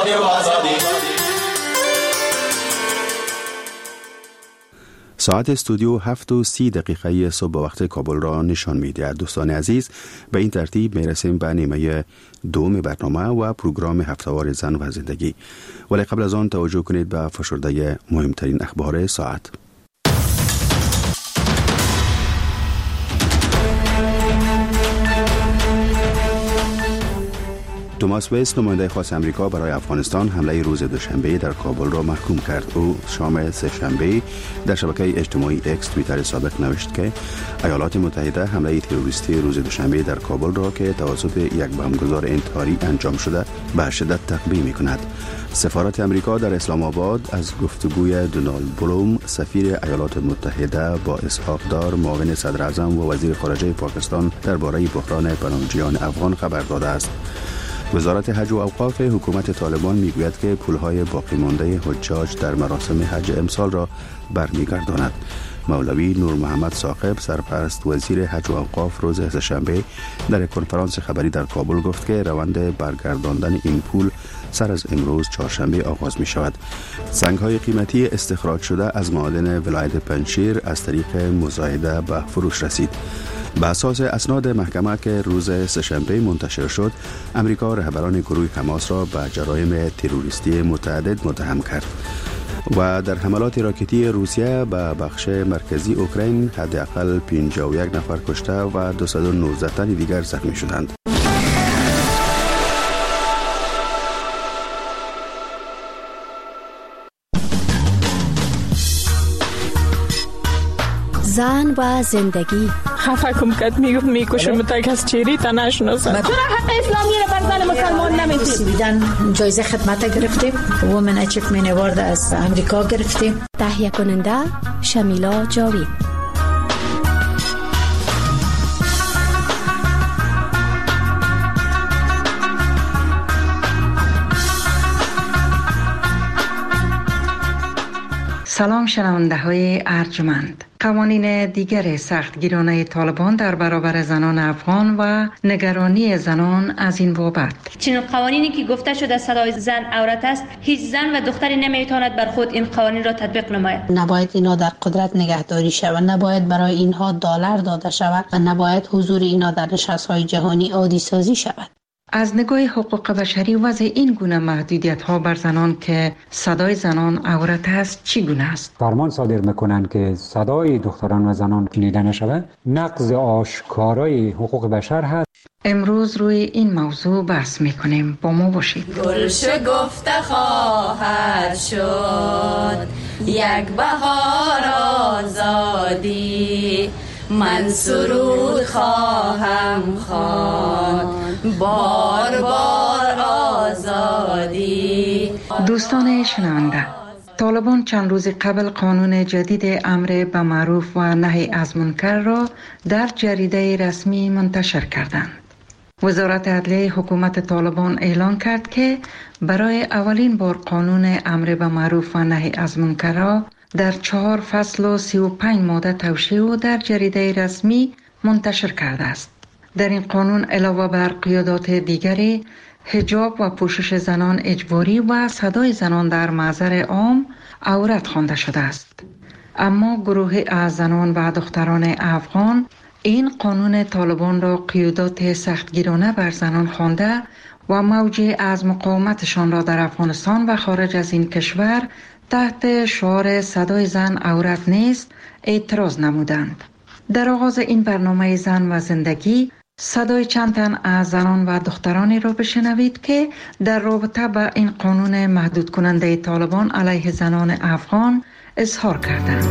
ساعت استودیو 7:30 صبح وقت کابل را نشان می‌دهد. دوستان عزیز، به این ترتیب میرسیم به نیمه دوم برنامه و پروگرام هفته‌وار زن و زندگی. ولی قبل از آن توجه کنید به فشرده مهمترین اخبار ساعت. توماس ویس، نماینده خاص امریکا برای افغانستان، حمله روز دوشنبه در کابل را محکوم کرد. او شام سه‌شنبه در شبکه اجتماعی اکس توییتر سابق نوشت که ایالات متحده حمله تروریستی روز دوشنبه در کابل را که توسط یک بمبگذار انتحاری انجام شده به شدت تقبیح می‌کند. سفارت امریکا در اسلام آباد از گفتگوی دونالد بلوم، سفیر ایالات متحده، با اسحاق دار، معاون صدر اعظم و وزیر خارجه پاکستان درباره بحران پناهجویان افغان خبر داده است. وزارت حج و اوقاف حکومت طالبان میگوید که پولهای باقی مانده حجاج در مراسم حج امسال را برمیگرداند. مولوی نور محمد ثاقب، سرپرست وزیر حج و اوقاف، روز سه‌شنبه در کنفرانس خبری در کابل گفت که روند برگرداندن این پول سر از امروز چهارشنبه آغاز می شود. سنگ‌های قیمتی استخراج شده از معادن ولایت پنجشیر از طریق مزایده به فروش رسید. به اساس اسناد محکمه که روز سه‌شنبه منتشر شد، امریکا رهبران گروه حماس را به جرایم تروریستی متعدد متهم کرد و در حملات راکتی روسیه به بخش مرکزی اوکراین حداقل 51 نفر کشته و 219 تن دیگر زخمی شدند. زن و زندگی. خفکم کد میکشم تا از چیری تا نشناسم. چرا حق اسلامی را بر زن مسلمان نمیدید؟ بیدن جایزه خدمت گرفتیم. وومن اچیومنت اوارد از امریکا گرفتیم. تهیه کننده شمیلا جاوید. سلام شنونده های ارجمند. قوانین دیگر سختگیرانه طالبان در برابر زنان افغان و نگرانی زنان از این بابت. چنین قوانینی که گفته شده صدای زن عورت است، هیچ زن و دختری نمیتواند بر خود این قوانین را تطبیق نماید. نباید اینا در قدرت نگهداری شود، نباید برای اینها دلار داده شود و نباید حضور اینا در نشست‌های جهانی عادی سازی شود. از نگاه حقوق بشری وضع این گونه محدودیت‌ها بر زنان که صدای زنان عورت است چگونه است؟ فرمان صادر می‌کنند که صدای دختران و زنان شنیده نشود، نقض آشکارای حقوق بشر هست. امروز روی این موضوع بحث می‌کنیم. با ما باشید. گلشکفته خواهد شد یک بهار آزادی، من سرود خواهم خواند بار بار آزادی. دوستان شنونده، طالبان چند روز قبل قانون جدید امر به معروف و نهی از منکر را در جریده رسمی منتشر کردند. وزارت عدلیه حکومت طالبان اعلان کرد که برای اولین بار قانون امر به معروف و نهی از منکر را در 4 فصل و 35 ماده توشیح و در جریده رسمی منتشر کرده است. در این قانون علاوه بر قیادات دیگری، حجاب و پوشش زنان اجباری و صدای زنان در محضر عام عورت خوانده شده است. اما گروه از زنان و دختران افغان این قانون طالبان را قیادات سختگیرانه بر زنان خوانده و موجی از مقاومتشان را در افغانستان و خارج از این کشور تحت شعار صدای زن عورت نیست اعتراض نمودند. در آغاز این برنامه زن و زندگی صدای چند تن از زنان و دخترانی را بشنوید که در رابطه با این قانون محدود کننده طالبان علیه زنان افغان اظهار کردند.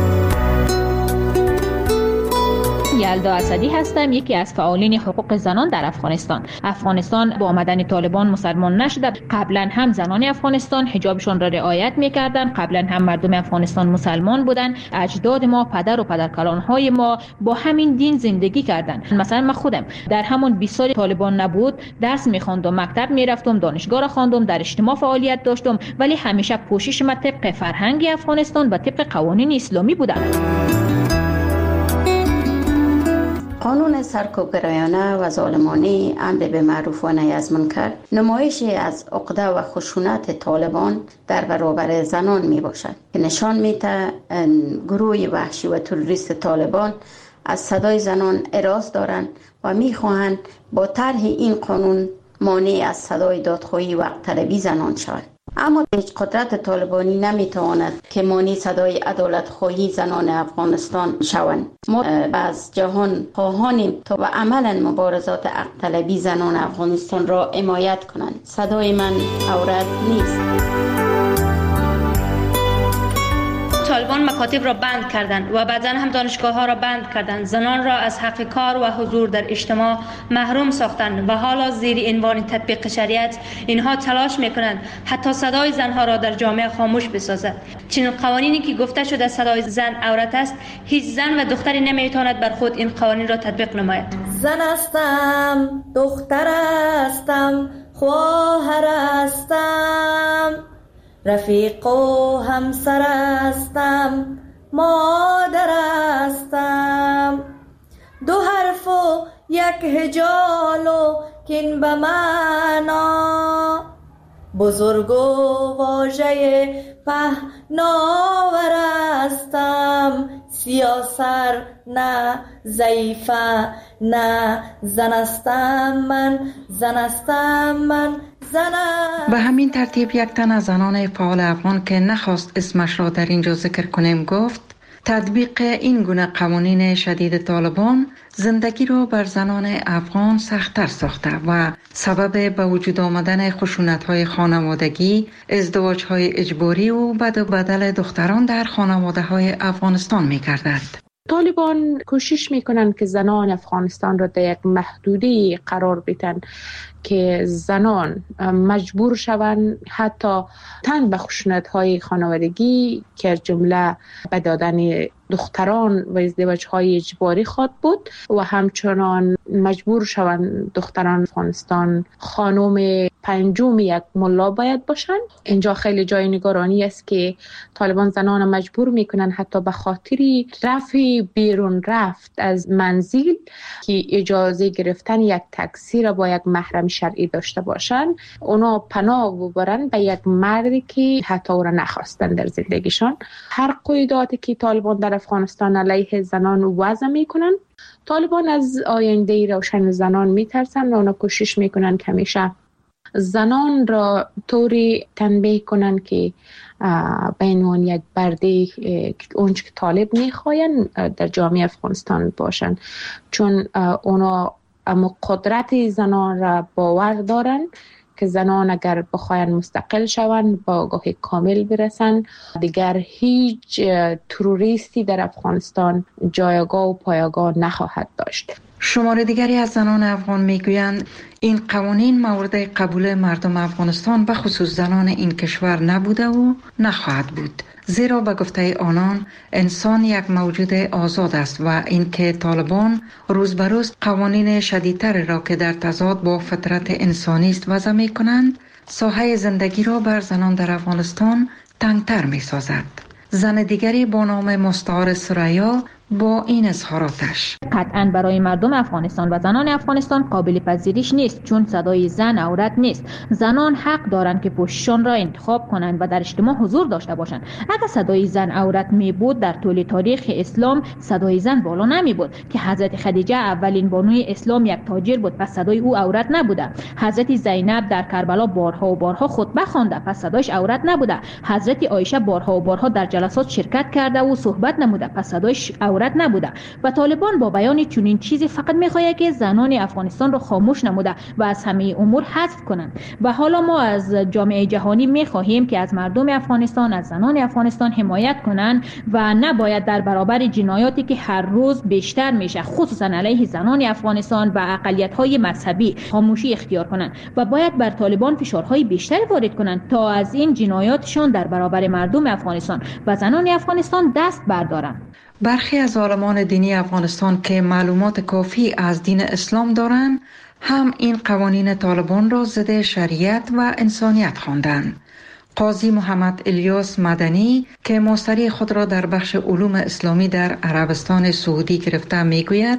یلدا اسدی هستم، یکی از فعالین حقوق زنان در افغانستان. افغانستان با آمدن طالبان مسلمان نشده. قبلا هم زنان افغانستان حجابشان را رعایت می‌کردند. قبلا هم مردم افغانستان مسلمان بودند. اجداد ما، پدر و پدرکلان‌های ما با همین دین زندگی کردند. مثلا من خودم در همون 20 سال طالبان نبود درس می‌خواندم، مکتب می‌رفتم، دانشگاه را خواندم، در اجتماع فعالیت داشتم، ولی همیشه پوشش من طبق فرهنگ افغانستان و طبق قوانین اسلامی بودند. قانون سرکوبگرایانه و ظالمانه امر به معروف و نهی از منکر نمایشی از عقده و خشونت طالبان در برابر زنان می باشد که نشان میده گروه وحشی و تروریست طالبان از صدای زنان اراز دارند و میخواهند با طرح این قانون مانع از صدای دادخواهی و حق طلبی زنان شود. اما هیچ قدرت طالبانی نمیتواند که مانع صدای عدالت خواهی زنان افغانستان شوند. ما از جهان خواهانیم تا و عملا مبارزات حق طلبی زنان افغانستان را حمایت کنند. صدای من عورت نیست. طالبان مکاتب را بند کردند و بعداً هم دانشگاه ها را بند کردند. زنان را از حق کار و حضور در اجتماع محروم ساختند و حالا زیر عنوان تطبیق شریعت اینها تلاش میکنند حتی صدای زنها را در جامعه خاموش بسازد. چنین قوانینی که گفته شده صدای زن عورت است، هیچ زن و دختری نمیتواند بر خود این قوانین را تطبیق نماید. زن هستم، دختر هستم، خواهر هستم، رفیق و همسر هستم، مادر هستم، دو حرف و یک هجال و کین به معنا، بزرگ و واژه پهناور هستم، سیاسر نه، ضعیفه نه، زن هستم من، زن هستم من. به همین ترتیب یک تن از زنان فعال افغان که نخواست اسمش را در اینجا ذکر کنیم گفت تطبیق این گونه قوانین شدید طالبان زندگی را بر زنان افغان سخت‌تر ساخته و سبب به وجود آمدن خشونت‌های خانوادگی، ازدواج‌های اجباری و بد و بدل دختران در خانواده‌های افغانستان می‌گردد. طالبان کوشش میکنن که زنان افغانستان را در یک محدوده قرار بدن که زنان مجبور شوند حتی تن به خشونت‌های خانوادگی که جمله به دادن دختران و ازدواج‌های اجباری خواد بود و همچنان مجبور شوند دختران افغانستان خانم پنجم یک ملا باید باشند. اینجا خیلی جای نگرانی است که طالبان زنان مجبور میکنن حتی به خاطر رفع بیرون رفت از منزل که اجازه گرفتن یک تاکسی را با یک محرم شرعی داشته باشند، اونا پناه ببرن به یک مردی که حتی او را نخواستن در زندگیشان. هر قیوداتی که طالبان در افغانستان علیه زنان وضع میکنن، طالبان از آینده روشن زنان میترسن و اونا کوشش میکنن که همیشه زنان را طوری تنبیه کنن که به عنوان یک برده اونچه که طالب میخواین در جامعه افغانستان باشن، چون اونا اما قدرت زنان را باور دارن که زنان اگر بخواین مستقل شوند با آگاهی کامل برسن، دیگر هیچ تروریستی در افغانستان جایگاه و پایگاه نخواهد داشت. شمار دیگری از زنان افغان میگویند این قوانین مورد قبول مردم افغانستان به خصوص زنان این کشور نبوده و نخواهد بود، زیرا به گفته آنان انسان یک موجود آزاد است و اینکه طالبان روز به روز قوانین شدیدتر را که در تضاد با فطرت انسانی است وضع می‌کنند، ساحه زندگی را بر زنان در افغانستان تنگتر می‌سازد. زن دیگری با نام مستعار سریا با این اظهاراتش: قطعاً برای مردم افغانستان و زنان افغانستان قابل پذیرش نیست، چون صدای زن عورت نیست. زنان حق دارند که پوششان را انتخاب کنند و در اجتماع حضور داشته باشند. اگر صدای زن عورت می بود، در طول تاریخ اسلام صدای زن بالا نمی بود که حضرت خدیجه اولین بانوی اسلام یک تاجر بود، پس صدای او عورت نبوده. حضرت زینب در کربلا بارها و بارها خطبه خوانده، پس صدایش عورت نبوده. حضرت عایشه بارها و بارها در جلسات شرکت کرده و صحبت نموده، پس صدایش عورت نبوده. و طالبان با بیان چنین چیزی فقط میخواهد که زنان افغانستان را خاموش نموده و از همه امور حذف کنند. و حالا ما از جامعه جهانی میخواهیم که از مردم افغانستان، از زنان افغانستان حمایت کنند و نباید در برابر جنایاتی که هر روز بیشتر میشه خصوصا علیه زنان افغانستان و اقلیت‌های مذهبی خاموشی اختیار کنند و باید بر طالبان فشارهای بیشتری وارد کنند تا از این جنایاتشان در برابر مردم افغانستان و زنان افغانستان دست بردارند. برخی از عالمان دینی افغانستان که معلومات کافی از دین اسلام دارند هم این قوانین طالبان را ضد شریعت و انسانیت خواندند. قاضی محمد الیاس مدنی که ماستری خود را در بخش علوم اسلامی در عربستان سعودی گرفته میگوید: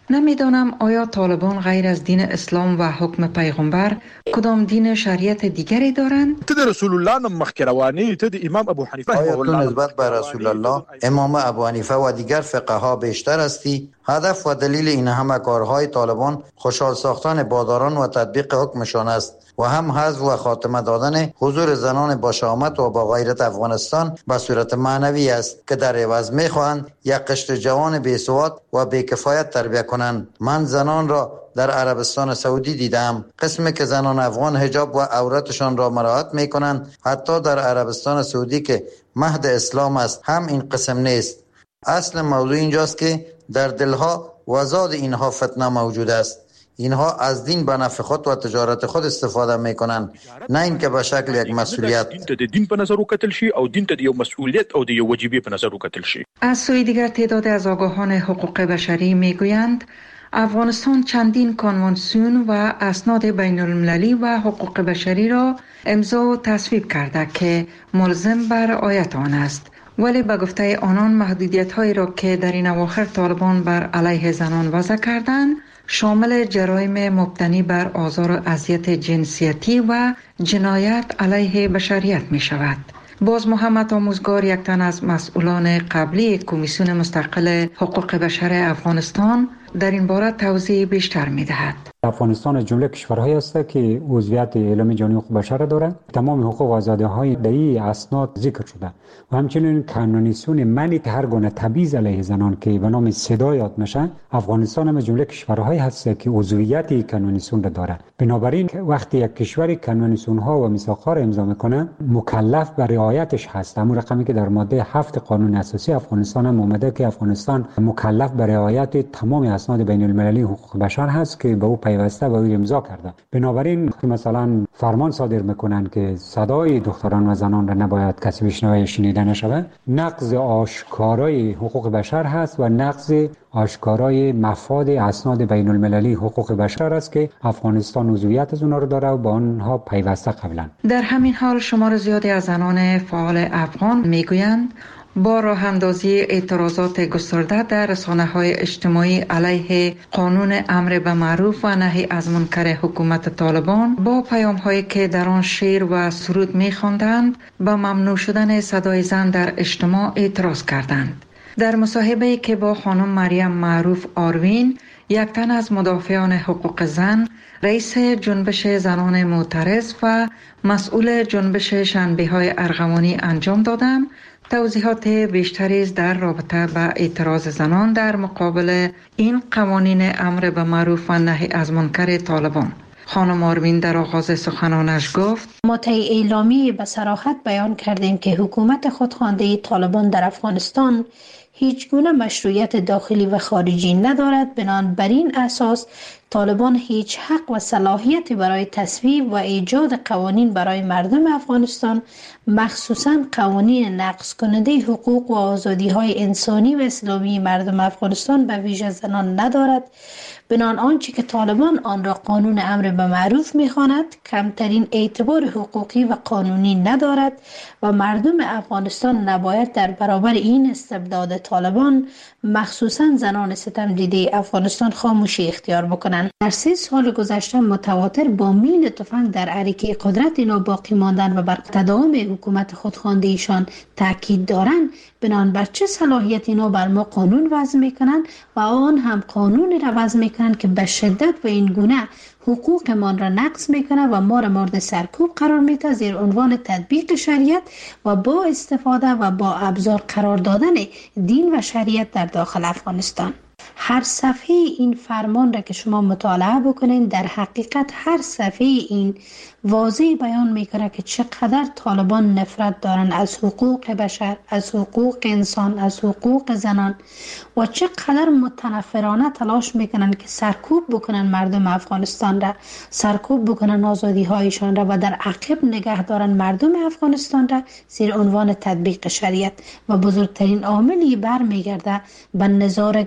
نمیدانم آیا طالبان غیر از دین اسلام و حکم پیغمبر کدام دین شریعت دیگری دارند؟ ته رسول الله نم مخکروانی ته امام ابو حنیفه آیا تو نسبت به رسول الله، امام ابو حنیفه و دیگر فقها بیشتر هستی؟ هدف و دلیل این همه کارهای طالبان خوشحال ساختن باداران و تطبیق حکمشان است و هم حذف و خاتمه دادن حضور زنان با شهامت و با غیرت افغانستان به صورت معنوی است که در عوض میخواهند یک قشر جوان بی‌سواد و بی‌کفایت تربیت کنند. من زنان را در عربستان سعودی دیدم، قسمی که زنان افغان حجاب و عورتشان را مراعات میکنند. حتی در عربستان سعودی که مهد اسلام است هم این قسم نیست. اصل موضوع اینجاست که در دلها و زاد اینها فتنه موجود است. اینها از دین به نفع خود و تجارت خود استفاده میکنند، نه اینکه به شکل یک مسئولیت. دین په نظر وکتل شي او دین ته د یو مسئولیت او د یو وجیبه په نظر وکتل شي. از سوی دیگر تعداد از آگاهان حقوق بشری میگویند افغانستان چندین کنوانسیون و اسناد بین المللی و حقوق بشری را امضا و تصویب کرده که ملزم بر رعایت آن است. ولی به گفته آنان محدودیت‌هایی را که در این اواخر طالبان بر علیه زنان وضع کردند شامل جرایم مبتنی بر آزار و اذیت جنسیتی و جنایت علیه بشریت می شود. باز محمد آموزگار، یک تن از مسئولان قبلی کمیسیون مستقل حقوق بشر افغانستان، در این باره توضیح بیشتر می دهد. افغانستان از جمله کشورهایی است که عضویت اعلام جهانی حقوق بشر دارد. تمام حقوق و آزادی‌های در این اسناد ذکر شده و همچنین کنوانسیون منع هر گونه تبعیض علیه زنان که به نام صدا یاد میشه. افغانستان هم از جمله کشورهایی هست که عضویت کنوانسیون را دارد. بنابراین وقتی یک کشور کنوانسیون ها و میثاق‌ها را امضا میکنه مکلف به رعایتش هست. همون رقمی که در ماده 7 قانون اساسی افغانستان هم اومده که افغانستان مکلف به رعایت تمام اسناد بین المللی حقوق بشر هست که به او پیوسته و او امضا کرده. بنابراین مثلا فرمان صادر میکنن که صدای دختران و زنان را نباید کسی بشنوه یا شنیده نشود. نقض آشکارای حقوق بشر هست و نقض آشکارای مفاد اسناد بین المللی حقوق بشر است که افغانستان عضویت از اونها رو داره و با آنها پیوسته قبلا. در همین حال شمار زیادی از زنان فعال افغان میگویند با راه اندازی اعتراضات گسترده در رسانه‌های اجتماعی علیه قانون امر به معروف و نهی از منکر حکومت طالبان با پیام‌هایی که در آن شعر و سرود می‌خواندند به ممنوع شدن صدای زن در اجتماع اعتراض کردند. در مصاحبه‌ای که با خانم مریم معروف آروین، یک تن از مدافعان حقوق زن، رئیس جنبش زنان معترض و مسئول جنبش شنبه‌های ارغوانی انجام دادم، توضیحات بیشتری در رابطه با اعتراض زنان در مقابل این قوانین امر به معروف و نهی از منکر طالبان. خانم آروین در آغاز سخنانش گفت: ما طی اعلامیه به صراحت بیان کردیم که حکومت خودخوانده طالبان در افغانستان هیچ گونه مشروعیت داخلی و خارجی ندارد. بنابر این اساس طالبان هیچ حق و صلاحیتی برای تصویب و ایجاد قوانین برای مردم افغانستان، مخصوصاً قوانین نقض کننده حقوق و آزادی‌های انسانی و اسلامی مردم افغانستان به ویژه زنان ندارد. بنان آنچه که طالبان آن را قانون امر به معروف می‌خواند کمترین اعتبار حقوقی و قانونی ندارد و مردم افغانستان نباید در برابر این استبداد طالبان، مخصوصاً زنان ستم دیده افغانستان، خاموشی اختیار بکنند. در 3 سال گذشته متواتر با میل تفنگ در عریکه قدرت اینا باقی ماندن و بر تداوم حکومت خودخوانده ایشان تاکید دارند. بنان بر چه صلاحیت اینا بر ما قانون وضع میکنند و آن هم قانون را وضع میکنند که به شدت و این گونه حقوق ما را نقض میکنه و ما را مورد سرکوب قرار میده زیر عنوان تطبیق شریعت و با استفاده و با ابزار قرار دادن دین و شریعت در داخل افغانستان. هر صفحه این فرمان را که شما مطالعه بکنین، در حقیقت هر صفحه این واضح بیان میکنه که چقدر طالبان نفرت دارن از حقوق بشر، از حقوق انسان، از حقوق زنان و چقدر متنفرانه تلاش میکنن که سرکوب بکنن مردم افغانستان را، سرکوب بکنن آزادی هایشان را و در عقب نگه دارن مردم افغانستان را زیر عنوان تطبیق شریعت. و بزرگترین عاملی برمیگرده به نظاره‌گر بودن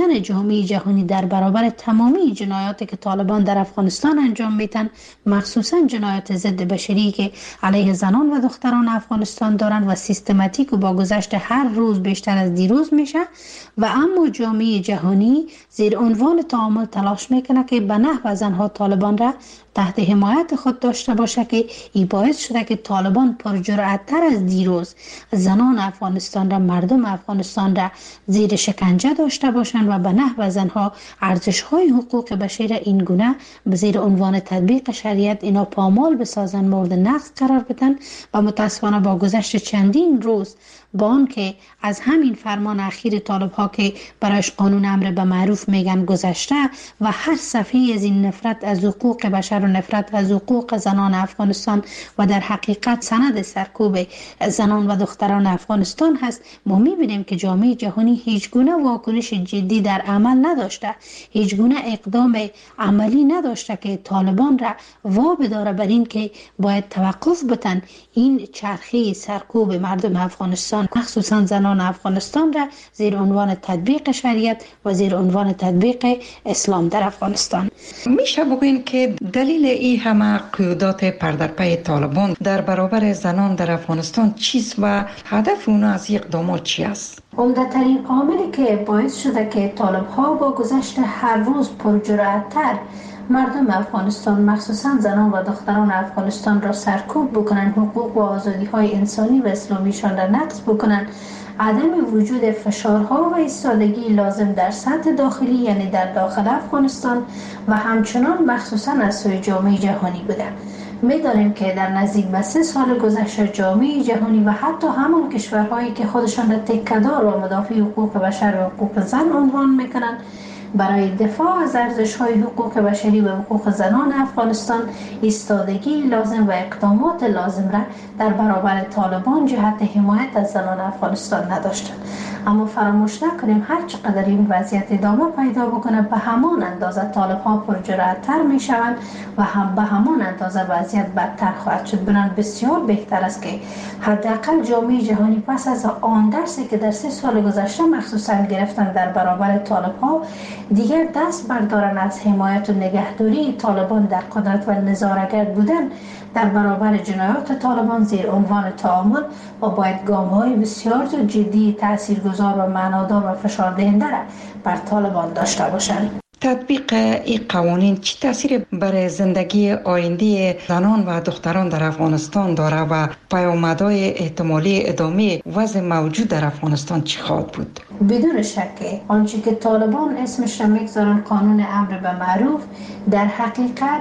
کردن جامعه جهانی در برابر تمامی جنایاتی که طالبان در افغانستان انجام میتن، مخصوصا جنایات ضد بشری که علیه زنان و دختران افغانستان دارن و سیستماتیک و با گذشت هر روز بیشتر از دیروز میشه. و اما جامعه جهانی زیر عنوان تعامل تلاش میکنه که به نحو زنها طالبان را تحت حمایت خود داشته باشه که این باعث شده که طالبان پرجرأت‌تر از دیروز زنان افغانستان را، مردم افغانستان را زیر شکنجه داشته باشند و به نحو زنها ارزش‌های حقوق بشر این گونه به زیر عنوان تطبیق شریعت اینا پامال بسازن، مورد نقض قرار بدن. و متاسفانه با گذشت چندین روز با آن که از همین فرمان اخیر طالب ها که برایش قانون امر به معروف میگن گذشته و هر صفحه از این نفرت از حقوق بشر و نفرت از حقوق زنان افغانستان و در حقیقت سند سرکوب زنان و دختران افغانستان هست، ما میبینیم که جامعه جهانی هیچ گونه واکنش جدی در عمل نداشته، هیچ گونه اقدام عملی نداشته که طالبان را وابداره بر این که باید توقف بتن این چرخه سرکوب مردم افغانستان، مخصوصا زنان افغانستان را زیر عنوان تطبیق شریعت و زیر عنوان تطبیق اسلام در افغانستان. میشه بگوین که دلیل این همه قیودات پردرپی طالبان در برابر زنان در افغانستان چیست و هدف اونا از اقدامات چی است؟ عمده‌ترین عاملی که باعث شده که طالب ها با گذشت هر روز پرجرأت‌تر مردم افغانستان مخصوصا زنان و دختران افغانستان را سرکوب بکنن، حقوق و آزادی های انسانی و اسلامیشان را نقض بکنن، عدم وجود فشارها و ایستادگی لازم در سطح داخلی یعنی در داخل افغانستان و همچنان مخصوصا از سوی جامعه جهانی بوده. می‌دانیم که در نزدیک به 3 سال گذشته جامعه جهانی و حتی همان کشورهایی که خودشان را تکیه‌دار و مدافع حقوق بشر و حقوق زن عنوان می‌کنند برای دفاع از ارزش‌های حقوق بشری و حقوق زنان افغانستان ایستادگی لازم و اقدامات لازم را در برابر طالبان جهت حمایت از زنان افغانستان نداشتند. اما فراموش نکنیم هر چقدر این وضعیت ادامه پیدا بکنه به همان اندازه طالب‌ها پرجرأت‌تر می‌شوند و هم به همان اندازه وضعیت بدتر خواهد شد. بنابراین بسیار بهتر است که حداقل جامعه جهانی پس از آن درسی که در 3 سال گذشته مخصوصا گرفتن در برابر طالب‌ها دیگر دست بردارن از حمایت و نگهداری طالبان در قدرت و نظاره‌گر بودن در برابر جنایات طالبان زیر عنوان تعامل و باید گام‌های بسیار جدی، تاثیرگذار و معنادار و فشاردهنده را بر طالبان داشته باشند. تطبیق این قوانین چی تاثیر بر زندگی آینده زنان و دختران در افغانستان داره و پیامدهای احتمالی ادامه وضع موجود در افغانستان چی خواهد بود؟ بدون شک آنچه که طالبان اسمش را میگذارن قانون امر به معروف در حقیقت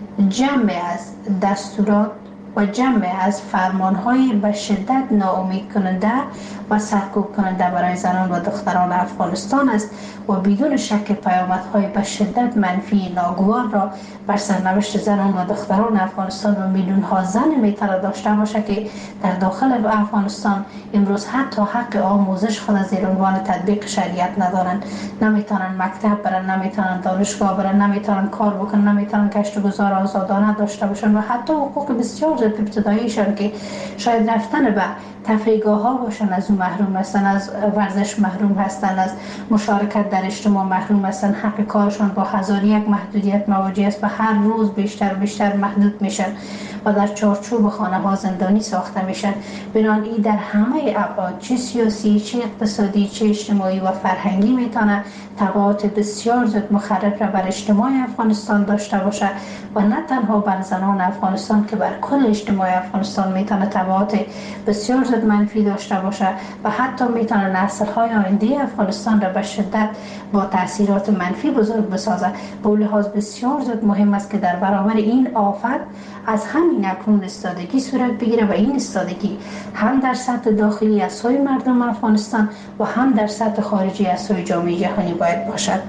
جمع از دستورات و جمع از فرمانهای به شدت ناامید کننده و سرکوب کننده برای زنان و دختران افغانستان است و بدون شک پیامدهای به شدت منفی ناگوار را بر سرنوشت زنان و دختران افغانستان و میلیون ها زن میتونه داشته باشه که در داخل افغانستان امروز حتی حق آموزش خود زیر عنوان تطبیق شریعت ندارن، نمیتونن مکتب برن، نمیتونن دانشگاه برن، نمیتونن کار بکنن، نمیتونن کشت و گذار آزادانه داشته باشن و حتی حقوق بسیار ابتداییشان که شاید رفتن به تفریحگاه ها باشن از اون محروم هستن، از ورزش محروم هستن، از مشارکت در اجتماع محروم هستن، حق کارشان با هزار یک محدودیت مواجه است و هر روز بیشتر و بیشتر محدود میشن و در چارچوب خانه ها زندانی ساخته میشن. بنابراین در همه ابعاد چه سیاسی، چه اقتصادی، چه اجتماعی و فرهنگی میتونه تبعات بسیار زیاد مخرب را بر اجتماع افغانستان داشته باشه و نه تنها بر زنان افغانستان که بر کل اجتماع افغانستان میتونه تبعات بسیار زیاد منفی داشته باشه و حتی میتونه نسل‌های آینده افغانستان را به شدت با تاثیرات منفی بزرگ بسازه. به لحاظ بسیار زیاد مهم است که در برابر این آفت از همین اکنون ایستادگی صورت بگیره و این ایستادگی هم در سطح داخلی از سوی مردم افغانستان و هم در سطح خارجی از سوی جامعه جهانی باید باشد.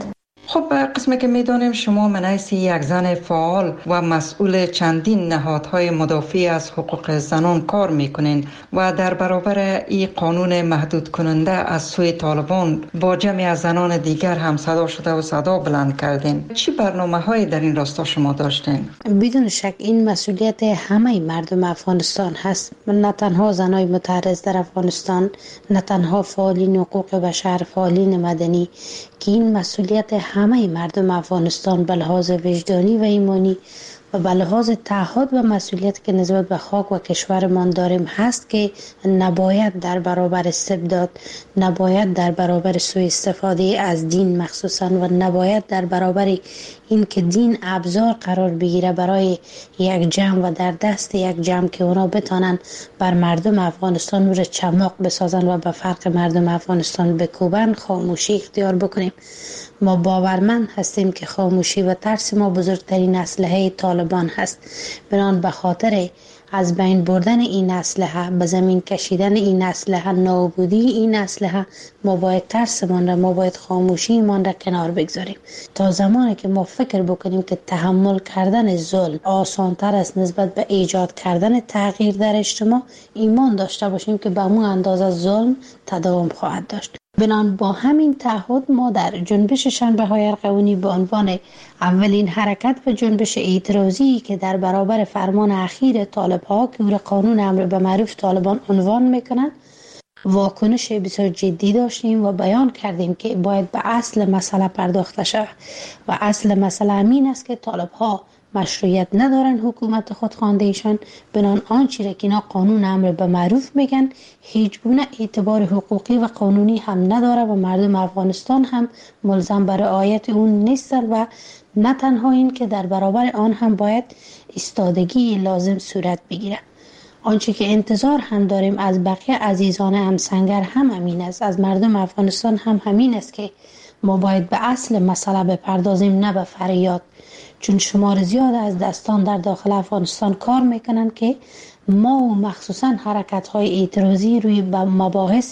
خب قسمی که میدانیم شما من حیث یک زن فعال و مسئول چندین نهادهای مدافع از حقوق زنان کار میکنین و در برابر این قانون محدود کننده از سوی طالبان با جمعی از زنان دیگر هم صدا شده و صدا بلند کردین. چی برنامه های در این راستا شما داشتین؟ بدون شک این مسئولیت همه مردم افغانستان هست، نه تنها زنای متعرض در افغانستان، نه تنها فعالین حقوق بشر، فعالین مدنی، که این مسئولیت همه مردم افغانستان به لحاظ وجدانی و ایمانی و به لحاظ تعهد و مسئولیت که نسبت به خاک و کشورمان داریم هست که نباید در برابر استبداد، نباید در برابر سوء استفاده از دین مخصوصا و نباید در برابر این که دین ابزار قرار بگیره برای یک جمع و در دست یک جمع که اونا بتانن بر مردم افغانستان رو چماق بسازن و به فرق مردم افغانستان بکوبن، خاموشی اختیار بکنیم. ما باورمند هستیم که خاموشی و ترس ما بزرگترین اسلحه طالبان هست. بنان به خاطر از بین بردن این اسلحه، به زمین کشیدن این اسلحه، نابودی این اسلحه، ما باید ترسمان را، ما باید خاموشیمان را کنار بگذاریم تا زمانی که ما فکر بکنیم که تحمل کردن ظلم آسانتر است نسبت به ایجاد کردن تغییر در اجتماع، ایمان داشته باشیم که به همون اندازه ظلم تداوم خواهد داشت. بنان با همین تعهد ما در جنبش شنبه‌های ارغوانی به عنوان اولین حرکت و جنبش اعتراضی که در برابر فرمان اخیر طالب‌ها که او قانون امر به معروف طالبان عنوان میکنند واکنش بسیار جدی داشتیم و بیان کردیم که باید به اصل مسئله پرداخته شود و اصل مسئله همین است که طالب‌ها مشروعیت ندارن حکومت خودخوانده ایشان، بنان آنچه را که اینا قانون امر به معروف میگن هیچ گونه اعتبار حقوقی و قانونی هم نداره و مردم افغانستان هم ملزم به رعایت اون نیستن و نه تنها این که در برابر آن هم باید ایستادگی لازم صورت بگیره. آنچه که انتظار هم داریم از بقیه عزیزان همسنگر هم همین است، از مردم افغانستان هم همین است که ما باید به اصل مسئله بپردازیم، نه به فریاد، چون شمار زیاد از دستان در داخل افغانستان کار میکنن که ما و مخصوصا حرکت‌های اعتراضی روی مباحث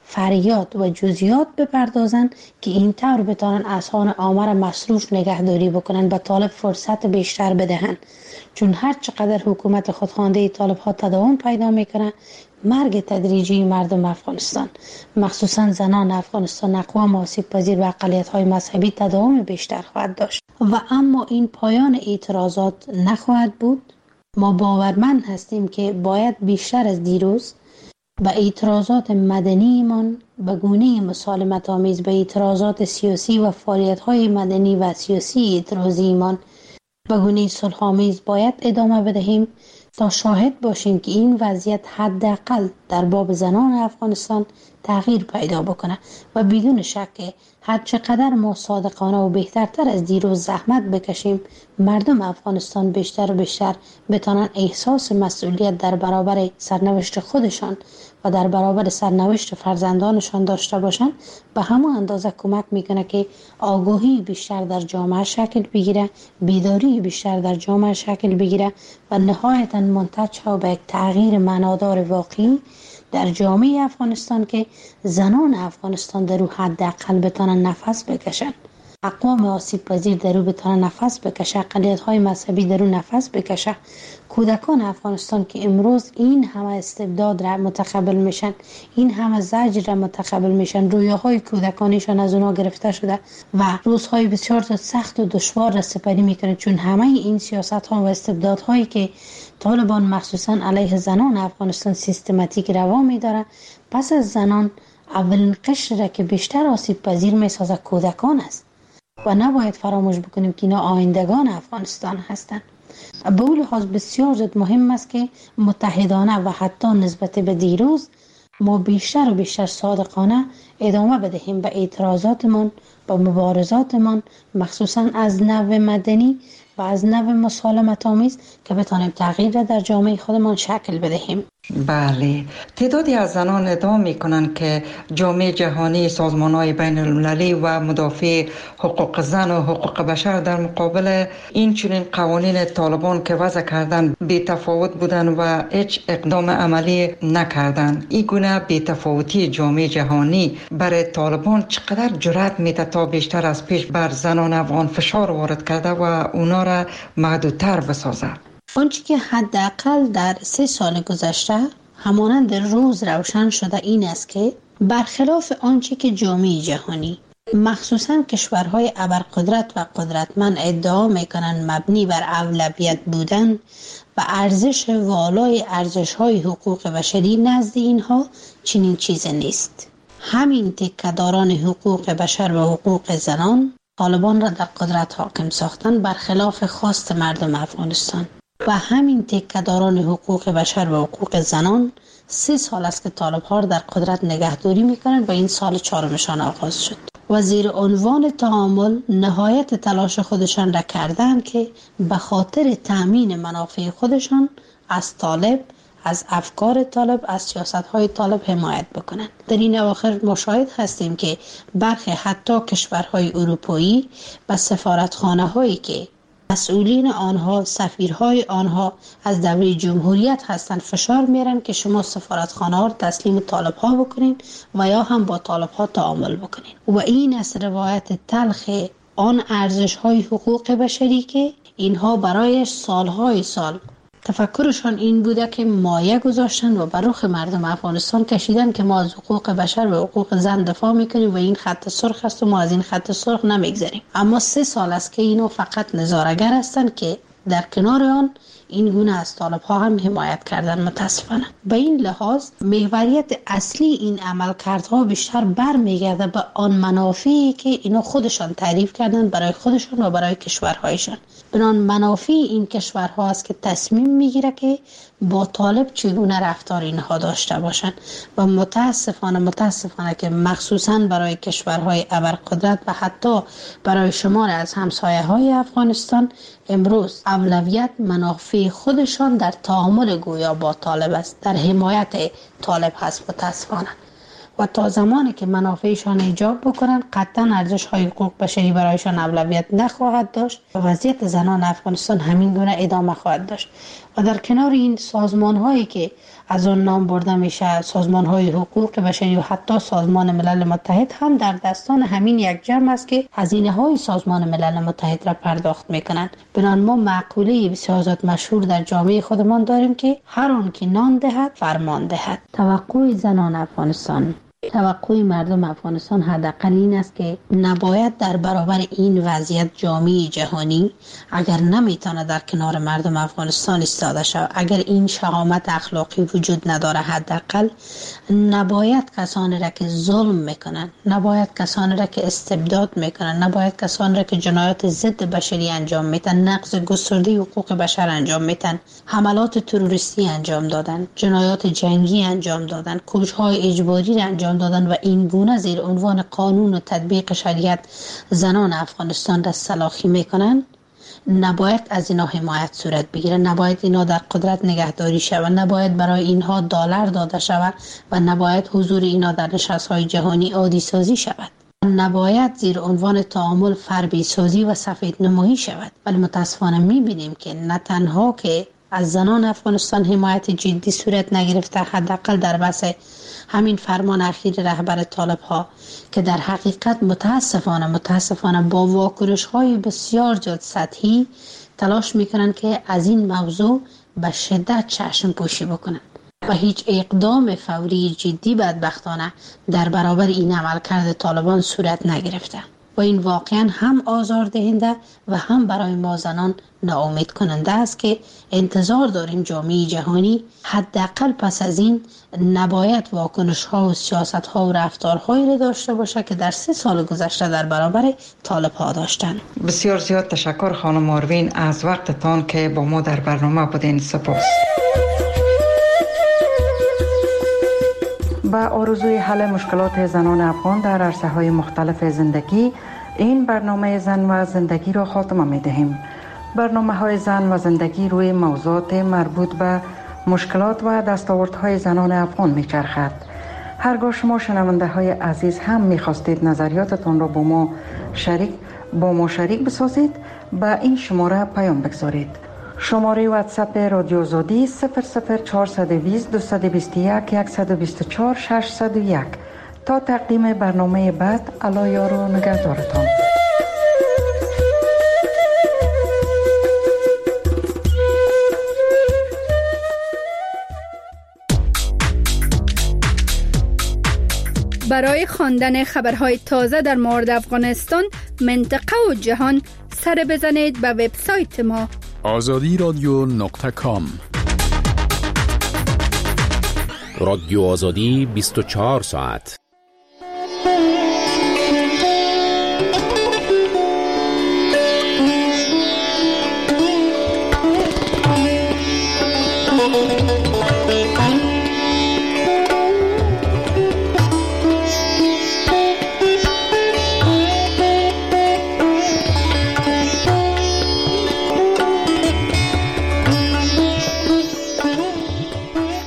فریاد و جزئیات بپردازن که این طور بتانن اذهان عامه را مصروف نگهداری بکنن، به طالب فرصت بیشتر بدهن، چون هر چقدر حکومت خودخوانده طالب‌ها تداوم پیدا میکنه، مرگ تدریجی مردم افغانستان مخصوصا زنان افغانستان، اقوام آسیب پذیر و اقلیت‌های مذهبی تداوم بیشتر خواهد داشت و اما این پایان اعتراضات نخواهد بود. ما باورمند هستیم که باید بیشتر از دیروز به اعتراضات مدنیمان به گونه مسالمت آمیز به اعتراضات سیاسی و فعالیت‌های مدنی و سیاسی اعتراضیمان به گونه صلح‌آمیز باید ادامه بدهیم تا شاهد باشیم که این وضعیت حداقل در باب زنان افغانستان تغییر پیدا بکنه و بدون شک هر چقدر ما صادقانه و بهترتر از دیروز زحمت بکشیم، مردم افغانستان بیشتر و بیشتر بتانن احساس مسئولیت در برابر سرنوشت خودشان و در برابر سرنوشت فرزندانشان داشته باشند، به همون اندازه کمک میکنه که آگاهی بیشتر در جامعه شکل بگیره، بیداری بیشتر در جامعه شکل بگیره و نهایتاً منتج ها به یک تغییر معنادار واقعی در جامعه افغانستان که زنان افغانستان در او حداقل بتانن نفس بکشن، اقوام آسیب پذیر در او بتانن نفس بکشه، اقلیت‌های مذهبی در او نفس بکشه، کودکان افغانستان که امروز این همه استبداد را متقبل میشن، این همه زجر را متقبل میشن، رویاهای کودکانشان از اونا گرفته شده و روزهای بسیار سخت و دشوار را سپری میکنه، چون همه این سیاست ها و استبدادهایی که طالبان مخصوصا علیه زنان افغانستان سیستماتیک روا میداره، پس از زنان اولین قشر را که بیشتر آسیب پذیر میسازه کودکان است و نباید فراموش بکنیم که اینا آیندگان افغانستان هستند. به اون لحاظ بسیار زیاد مهم است که متحدانه و حتی نسبت به دیروز ما بیشتر و بیشتر صادقانه ادامه بدهیم به اعتراضاتمان، به مبارزاتمان، مخصوصا از نوع مدنی و از نوع مسالمت آمیز که بتانیم تغییر را در جامعه خودمان شکل بدهیم. بله، تعدادی از زنان ادعا میکنند که جامعه جهانی، سازمان‌های بین المللی و مدافع حقوق زن و حقوق بشر در مقابل این چنین قوانین طالبان که وضع کردن بی تفاوت بودن و هیچ اقدام عملی نکردند. این گونه بی تفاوتی جامعه جهانی برای طالبان چقدر جرأت میده تا بیشتر از پیش بر زنان افغان فشار وارد کرده و اونا را محدودتر بسازد؟ آنچه که حداقل در 3 سال گذشته همانند روز روشن شده این است که برخلاف آنچه که جامعه جهانی مخصوصاً کشورهای ابرقدرت و قدرتمند ادعا میکنند مبنی بر اولویت بودن و ارزش والای ارزش‌های حقوق بشری، نزد اینها چنین چیزی نیست. همین تکه‌داران حقوق بشر و حقوق زنان طالبان را در قدرت حاکم ساختن برخلاف خواست مردم افغانستان و همین تکه‌داران حقوق بشر و حقوق زنان 3 سال است که طالب‌ها در قدرت نگهداری میکنند و این سال 4مشان آغاز شد و زیر عنوان تعامل نهایت تلاش خودشان را کردند که به خاطر تأمین منافع خودشان از طالب، از افکار طالب، از سیاست‌های طالب حمایت بکنند. در این اواخر مشاهد هستیم که برخی حتی کشورهای اروپایی و سفارتخانه‌هایی که مسئولین آنها، سفیرهای آنها از دوره جمهوریت هستند فشار میارن که شما سفارتخانه ها رو تسلیم طالب ها بکنین و یا هم با طالب ها تعامل بکنین و این از روایت تلخ آن ارزش های حقوق بشری که اینها برایش سالهای سال تفکرشان این بوده که مایه گذاشتن و بر رخ مردم افغانستان کشیدن که ما از حقوق بشر و حقوق زن دفاع میکنیم و این خط سرخ است و ما از این خط سرخ نمیگذریم. اما 3 سال است که اینو فقط نظاره‌گر هستند که در کنار آن این گونه از طالب ها هم حمایت کردن. متاسفانه به این لحاظ محوریت اصلی این عملکردها بیشتر برمیگرده به آن منافعی که اینا خودشان تعریف کردن برای خودشان و برای کشورهایشان. بنان منافع این کشورها است که تصمیم میگیره که با طالب چگونه رفتار اینها داشته باشند و متاسفانه که مخصوصا برای کشورهای ابرقدرت و حتی برای شمار از همسایه‌های افغانستان امروز اولویت منافع خودشان در تعامل گویا با طالب است، در حمایت طالب هست. متاسفانه و تا زمانی که منافعشان ایجاب بکنند قطعا ارزش‌های حقوق بشری برایشان اولویت نخواهد داشت و وضعیت زنان افغانستان همین گونه ادامه خواهد داشت. و در کنار این سازمان‌هایی که از آن نام برده میشه، سازمان‌های حقوق بشری و حتی سازمان ملل متحد هم در دستان همین یک جمع است که هزینه‌های سازمان ملل متحد را پرداخت می‌کنند. بنان ما مقوله بسیار مشهور در جامعه خودمان داریم که هر آن که نان دهد فرمان دهد. توقع زنان افغانستان، توقع مردم افغانستان حداقل این است که نباید در برابر این وضعیت جامعه جهانی اگر نمیتونه در کنار مردم افغانستان ایستاده شود، اگر این شهامت اخلاقی وجود نداره، حداقل نباید کسانی را که ظلم میکنن، نباید کسانی را که استبداد میکنن، نباید کسانی را که جنایات ضد بشری انجام میدن، نقض گسترده حقوق بشر انجام میدن، حملات تروریستی انجام دادن، جنایات جنگی انجام دادن، کشتارهای اجباری را انجام دادن و این گونه زیر عنوان قانون و تطبیق شریعت زنان افغانستان را سلاخی میکنن، نباید از اینا حمایت صورت بگیره، نباید اینا در قدرت نگهداری شود، نباید برای اینها دلار داده شود و نباید حضور اینا در نشست‌های جهانی عادی سازی شود، نباید زیر عنوان تعامل فربی سازی و سفید نمایی شود. ولی متاسفانه میبینیم که نه تنها که از زنان افغانستان حمایت جدی صورت نگرفته، حداقل در بحث همین فرمان اخیر رهبر طالب ها که در حقیقت متاسفانه با واکنش های بسیار زیاد سطحی تلاش میکنن که از این موضوع به شدت چشم پوشی بکنن و هیچ اقدام فوری جدی بدبختانه در برابر این عملکرد طالبان صورت نگرفته و این واقعا هم آزاردهنده و هم برای ما زنان ناامید کننده است که انتظار داریم جامعه جهانی حداقل پس از این نباید واکنش ها و سیاست ها و رفتارهایی را داشته باشه که در 3 سال گذشته در برابر طالب ها داشتن. بسیار زیاد تشکر خانم آروین از وقتتان که با ما در برنامه بودین. سپاس. با آرزوی حل مشکلات زنان افغان در عرصه‌های مختلف زندگی، این برنامه زن و زندگی را خاتمه می‌دهیم. برنامه‌های زن و زندگی روی موضوعات مربوط به مشکلات و دستاوردهای زنان افغان میچرخد. هرگاه شما شنونده های عزیز هم میخواستید نظریاتتان را با ما شریک بسازید، به این شماره پیام بگذارید. شماره واتساپ رادیو آزادی 00420 221 124 601. تا تقدیم برنامه بعد، الله یار و نگهدارتان. برای خواندن خبرهای تازه در مورد افغانستان، منطقه و جهان، سر بزنید به وبسایت ما azadiradio.com. رادیو آزادی 24 ساعت.